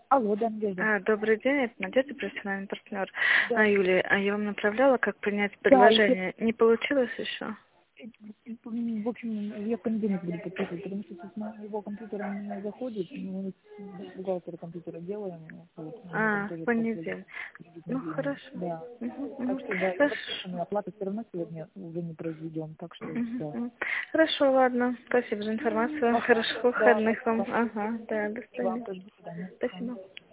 Алло, да, Надежда. Добрый день, это Надежда, профессиональный партнер. Да, Юлия, я вам направляла, как принять да, еще, предложение. Не получилось еще? в общем, я в понедельник буду подписывать, потому что с моего компьютера не заходит, мы с бухгалтера компьютера делаем, вот, мне там В тоже подходит понедельник. кредитные Ну, деньги, хорошо. да. Мгм, Так мгм. что, да, и Хорошо. вообще мы оплату все равно сегодня уже не произведем, так что, Мгм, да. мгм. Хорошо, ладно. Спасибо за информацию. Ага, Хороших да, выходных вам. спасибо. Ага, да, до И вам свидания. тоже, до свидания. Ага. Спасибо.